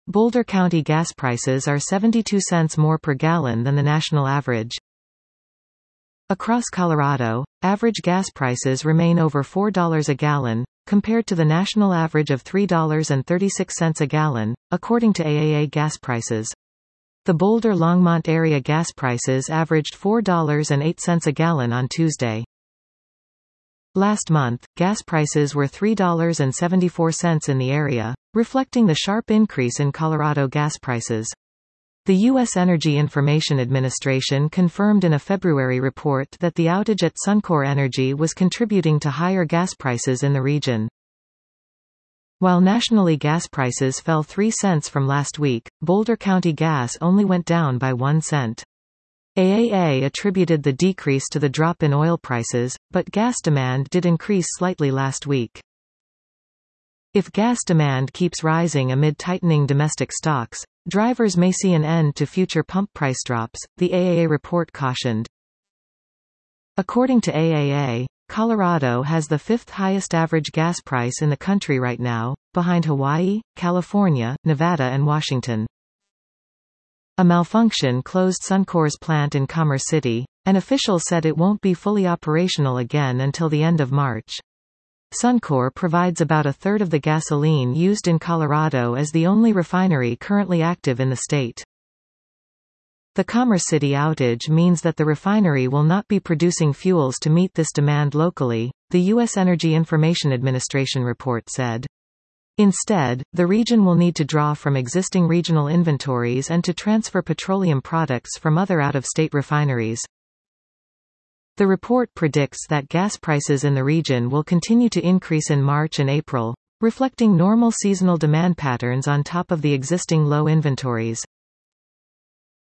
Boulder County gas prices are 72 cents more per gallon than the national average. Across Colorado, average gas prices remain over $4 a gallon, compared to the national average of $3.36 a gallon, according to AAA gas prices. The Boulder-Longmont area gas prices averaged $4.08 a gallon on Tuesday. Last month, gas prices were $3.74 in the area, reflecting the sharp increase in Colorado gas prices. The U.S. Energy Information Administration confirmed in a February report that the outage at Suncor Energy was contributing to higher gas prices in the region. While nationally gas prices fell 3 cents from last week, Boulder County gas only went down by 1 cent. AAA attributed the decrease to the drop in oil prices, but gas demand did increase slightly last week. If gas demand keeps rising amid tightening domestic stocks, drivers may see an end to future pump price drops, the AAA report cautioned. According to AAA, Colorado has the fifth highest average gas price in the country right now, behind Hawaii, California, Nevada and Washington. A malfunction closed Suncor's plant in Commerce City, and officials said it won't be fully operational again until the end of March. Suncor provides about a third of the gasoline used in Colorado as the only refinery currently active in the state. The Commerce City outage means that the refinery will not be producing fuels to meet this demand locally, the U.S. Energy Information Administration report said. Instead, the region will need to draw from existing regional inventories and to transfer petroleum products from other out-of-state refineries. The report predicts that gas prices in the region will continue to increase in March and April, reflecting normal seasonal demand patterns on top of the existing low inventories.